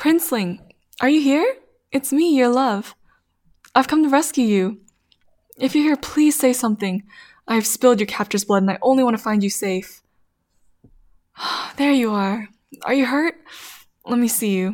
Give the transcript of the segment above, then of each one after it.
Princeling, are you here? It's me, your love. I've come to rescue you. If you're here, please say something. I've spilled your captor's blood and I only want to find you safe. There you are. Are you hurt? Let me see you.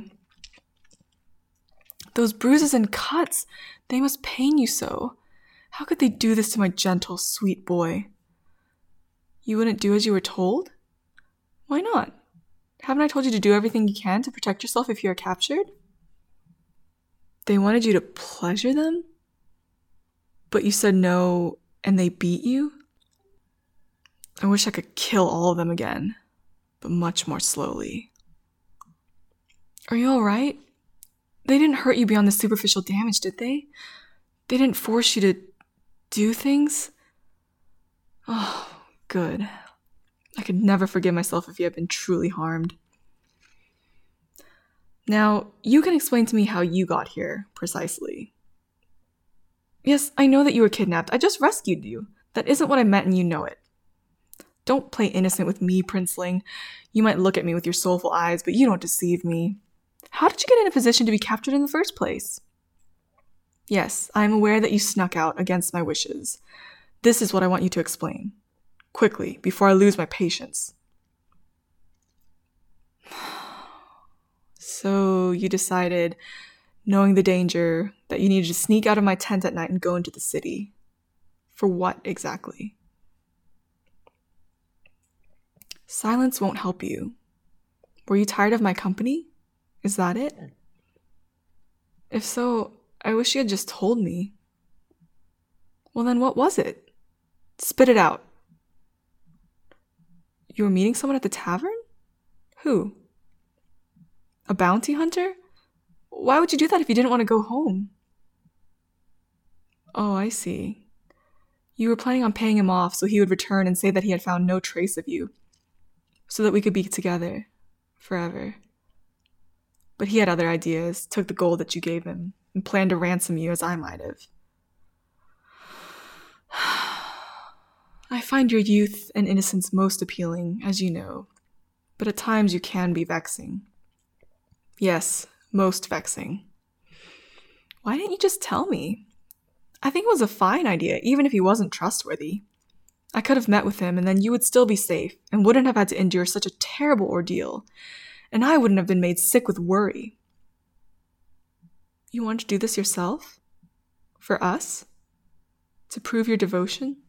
Those bruises and cuts, they must pain you so. How could they do this to my gentle, sweet boy? You wouldn't do as you were told? Why not? Haven't I told you to do everything you can to protect yourself if you are captured? They wanted you to pleasure them? But you said no, and they beat you? I wish I could kill all of them again, but much more slowly. Are you alright? They didn't hurt you beyond the superficial damage, did they? They didn't force you to do things? Oh, good. I could never forgive myself if you had been truly harmed. Now, you can explain to me how you got here, precisely. Yes, I know that you were kidnapped. I just rescued you. That isn't what I meant and you know it. Don't play innocent with me, Princeling. You might look at me with your soulful eyes, but you don't deceive me. How did you get in a position to be captured in the first place? Yes, I am aware that you snuck out against my wishes. This is what I want you to explain. Quickly, before I lose my patience. So you decided, knowing the danger, that you needed to sneak out of my tent at night and go into the city. For what exactly? Silence won't help you. Were you tired of my company? Is that it? If so, I wish you had just told me. Well then, what was it? Spit it out. You were meeting someone at the tavern? Who? A bounty hunter? Why would you do that if you didn't want to go home? Oh, I see. You were planning on paying him off so he would return and say that he had found no trace of you, so that we could be together forever. But he had other ideas, took the gold that you gave him, and planned to ransom you as I might have. I find your youth and innocence most appealing, as you know, but at times you can be vexing. Yes, most vexing. Why didn't you just tell me? I think it was a fine idea, even if he wasn't trustworthy. I could have met with him, and then you would still be safe, and wouldn't have had to endure such a terrible ordeal, and I wouldn't have been made sick with worry. You want to do this yourself? For us? To prove your devotion?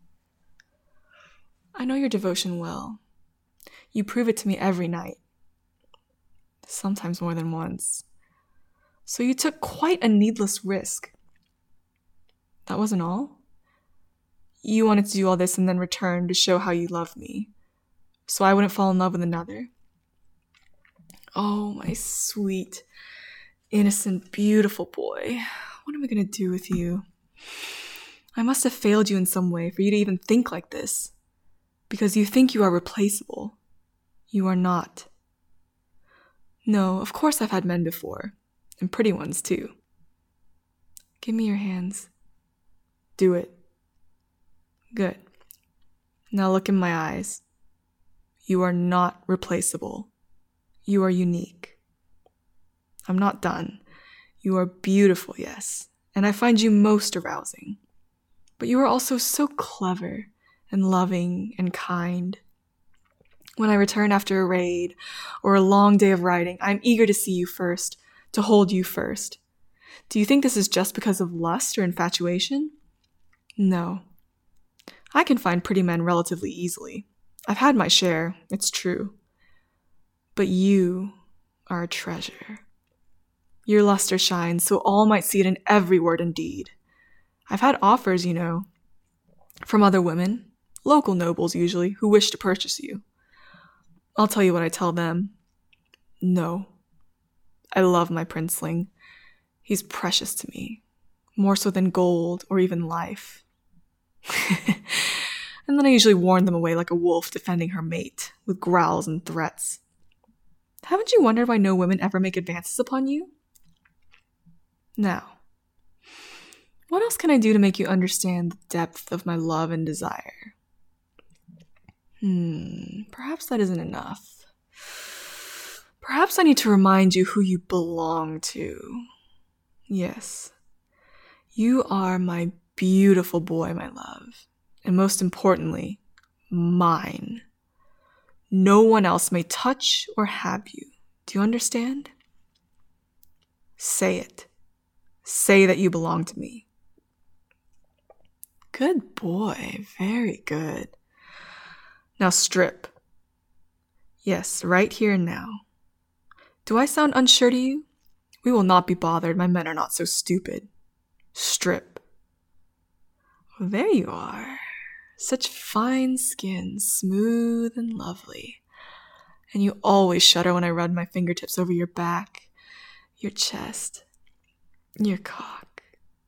I know your devotion well. You prove it to me every night. Sometimes more than once. So you took quite a needless risk. That wasn't all? You wanted to do all this and then return to show how you love me, so I wouldn't fall in love with another. Oh, my sweet, innocent, beautiful boy. What am I going to do with you? I must have failed you in some way for you to even think like this. Because you think you are replaceable. You are not. No, of course I've had men before. And pretty ones, too. Give me your hands. Do it. Good. Now look in my eyes. You are not replaceable. You are unique. I'm not done. You are beautiful, yes, and I find you most arousing. But you are also so clever and loving and kind. When I return after a raid or a long day of riding, I'm eager to see you first, to hold you first. Do you think this is just because of lust or infatuation? No. I can find pretty men relatively easily. I've had my share, it's true. But you are a treasure. Your luster shines so all might see it in every word and deed. I've had offers, you know, from other women, local nobles usually, who wish to purchase you. I'll tell you what I tell them. No. I love my princeling. He's precious to me, more so than gold or even life. And then I usually warn them away like a wolf defending her mate, with growls and threats. Haven't you wondered why no women ever make advances upon you? Now, what else can I do to make you understand the depth of my love and desire? Perhaps that isn't enough. Perhaps I need to remind you who you belong to. Yes, you are my beautiful boy, my love. And most importantly, mine. No one else may touch or have you. Do you understand? Say it. Say that you belong to me. Good boy. Very good. Now strip. Yes, right here and now. Do I sound unsure to you? We will not be bothered. My men are not so stupid. Strip. Oh, there you are. Such fine skin, smooth and lovely. And you always shudder when I run my fingertips over your back, your chest, your cock.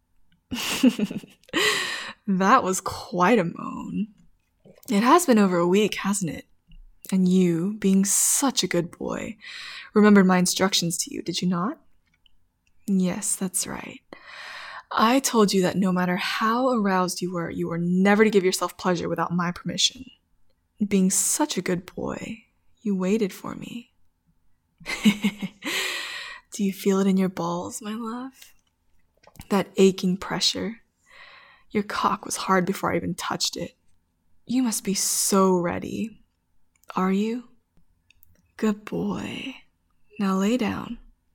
That was quite a moan. It has been over a week, hasn't it? And you, being such a good boy, remembered my instructions to you, did you not? Yes, that's right. I told you that no matter how aroused you were never to give yourself pleasure without my permission. Being such a good boy, you waited for me. Do you feel it in your balls, my love? That aching pressure. Your cock was hard before I even touched it. You must be so ready. Are you? Good boy. Now lay down.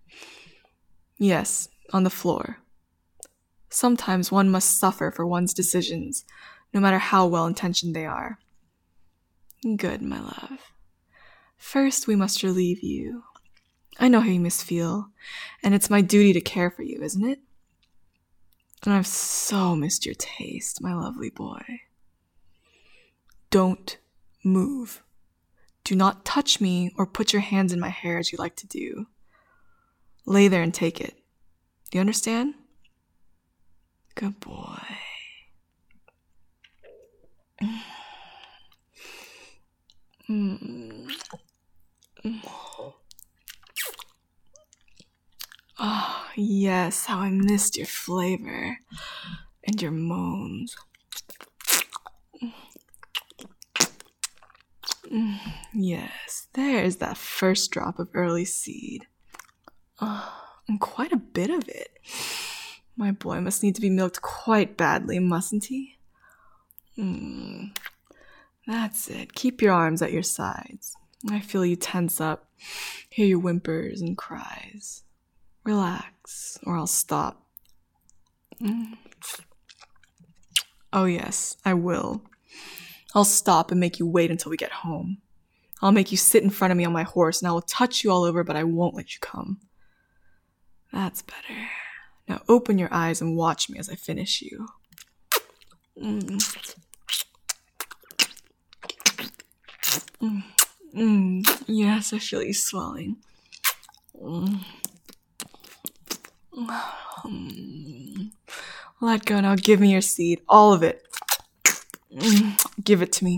Yes, on the floor. Sometimes one must suffer for one's decisions, no matter how well-intentioned they are. Good, my love. First, we must relieve you. I know how you must feel, and it's my duty to care for you, isn't it? And I've so missed your taste, my lovely boy. Don't move. Do not touch me or put your hands in my hair as you like to do. Lay there and take it. Do you understand? Good boy. Oh, yes, how I missed your flavor and your moans. Yes, there's that first drop of early seed. And quite a bit of it. My boy must need to be milked quite badly, mustn't he? That's it. Keep your arms at your sides. I feel you tense up, hear your whimpers and cries. Relax, or I'll stop. Oh yes, I will. I'll stop and make you wait until we get home. I'll make you sit in front of me on my horse, and I will touch you all over, but I won't let you come. That's better. Now open your eyes and watch me as I finish you. Yes, I feel you swelling. Let go now. Give me your seed. All of it. Give it to me.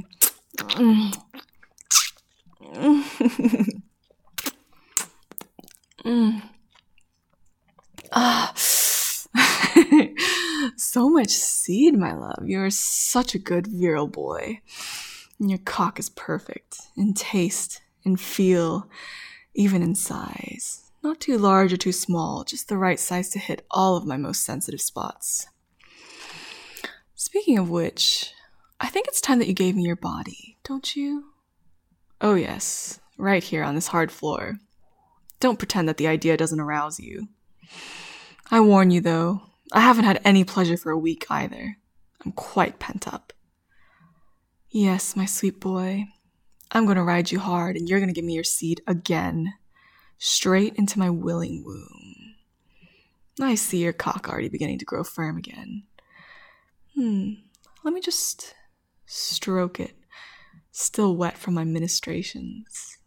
So much seed, my love. You're such a good virile boy. And your cock is perfect in taste, in feel, even in size. Not too large or too small, just the right size to hit all of my most sensitive spots. Speaking of which, I think it's time that you gave me your body, don't you? Oh yes, right here on this hard floor. Don't pretend that the idea doesn't arouse you. I warn you though, I haven't had any pleasure for a week either. I'm quite pent up. Yes, my sweet boy, I'm going to ride you hard and you're going to give me your seed again. Straight into my willing womb. I see your cock already beginning to grow firm again. Let me just stroke it, still wet from my ministrations.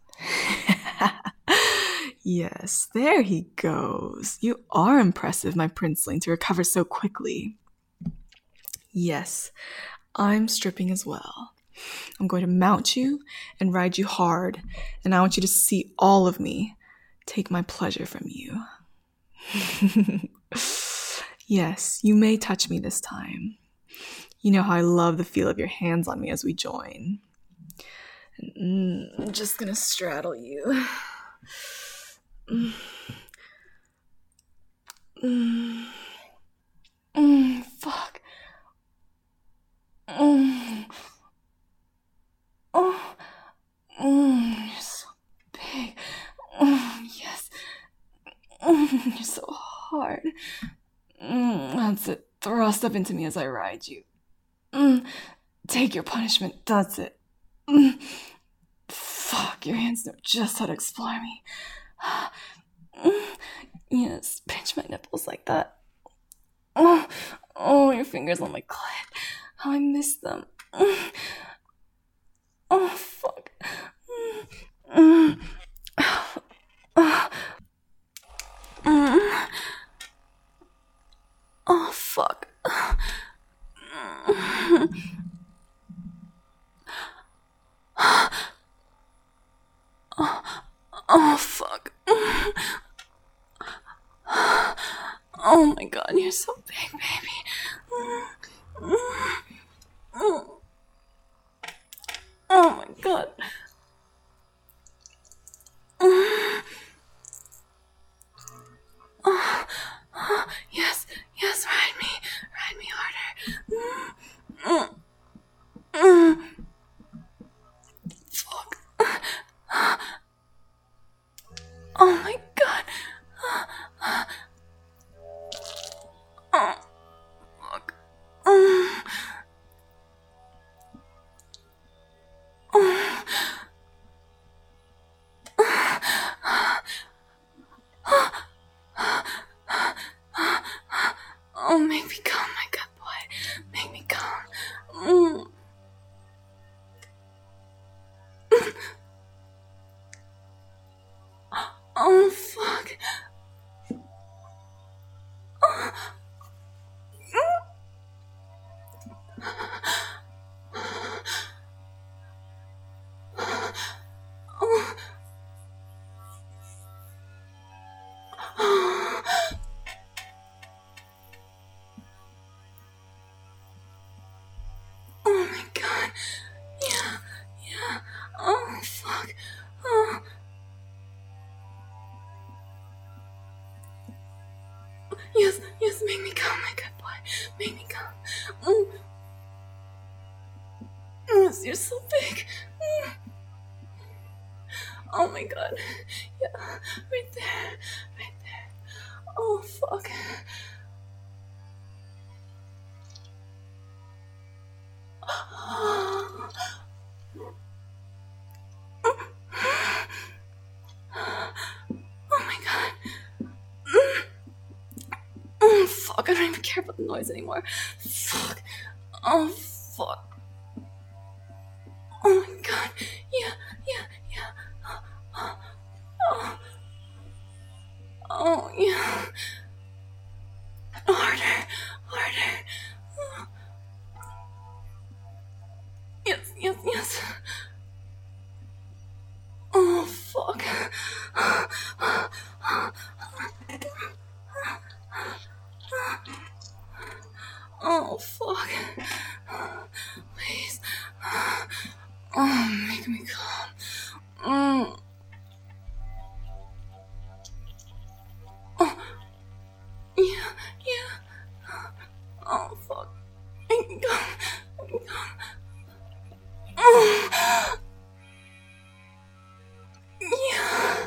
Yes, there he goes. You are impressive, my princeling, to recover so quickly. Yes, I'm stripping as well. I'm going to mount you and ride you hard, and I want you to see all of me. Take my pleasure from you. Yes, you may touch me this time. You know how I love the feel of your hands on me as we join. I'm just gonna straddle you. Fuck. Mm. Oh. You're so big. Yes. You're so hard. That's it. Thrust up into me as I ride you. Take your punishment. That's it. Fuck, your hands know just how to explore me. Yes, pinch my nipples like that. Oh, your fingers on my clit. How I miss them. Oh, fuck. Oh, fuck. Oh, fuck. Oh my god, you're so big, baby. Oh my god. Yes, yes, ride me harder. Fuck. Oh my god. Oh, fuck. Oh, make me come, my good boy. Make me come. Oh, fuck. Oh my god. Yeah. Oh, fuck. Oh. Yes, make me come, my good boy. Make me come. Yes, you're so big. Oh my god. Yeah, right there. Oh, fuck. Oh my god. Fuck, I don't even care about the noise anymore. Fuck. Oh, fuck. Oh my god. Yeah. Oh, yeah. Harder. Yes. Oh, fuck. Oh, fuck. Please. Oh, make me calm. Oh, yeah. Oh, fuck. Make me calm. Oh, yeah.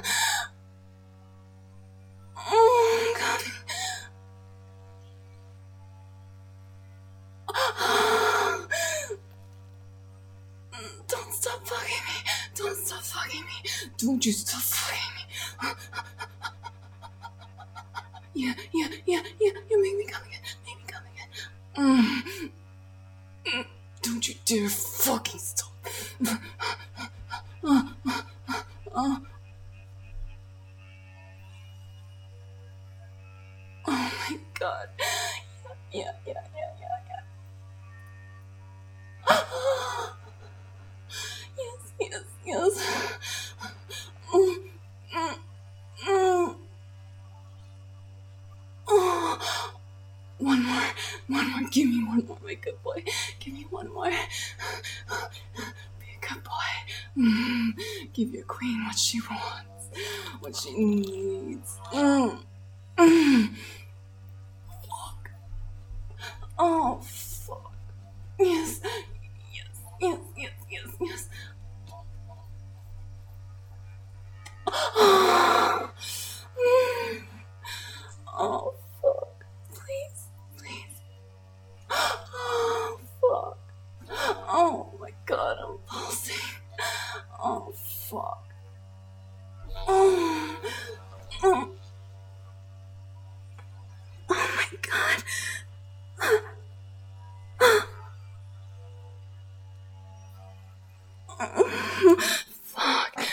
Oh, God. Don't stop fucking me. Don't you stop fucking me. Yeah. You make me come again. Don't you dare fucking stop. Oh my god. Yeah. Yes. Oh, one more. Give me one more, my good boy. Give me one more. Be a good boy. Give your queen what she wants, what she needs. Fuck. Oh, fuck. Yes. Oh, fuck. Please. Oh, fuck. Oh my god, I'm pulsing. Oh, fuck. Oh my god. Fuck.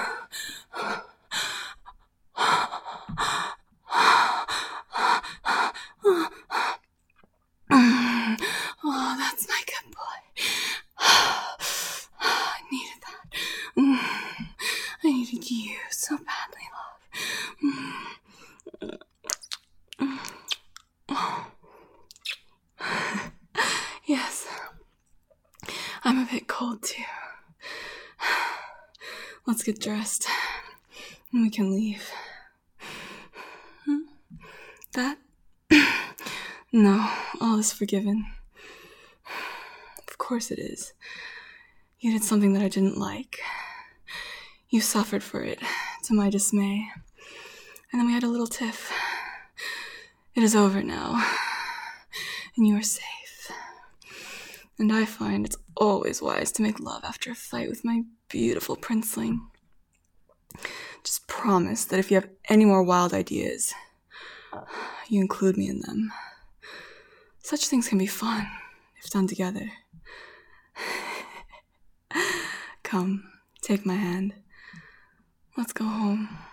Oh, that's my good boy. I needed that. I needed you so badly, love. Yes, I'm a bit cold too. Let's get dressed and we can leave. That? No, all is forgiven. Of course it is. You did something that I didn't like. You suffered for it, to my dismay. And then we had a little tiff. It is over now, and you are safe. And I find it's always wise to make love after a fight with my beautiful princeling. Just promise that if you have any more wild ideas, you include me in them. Such things can be fun, if done together. Come, take my hand. Let's go home.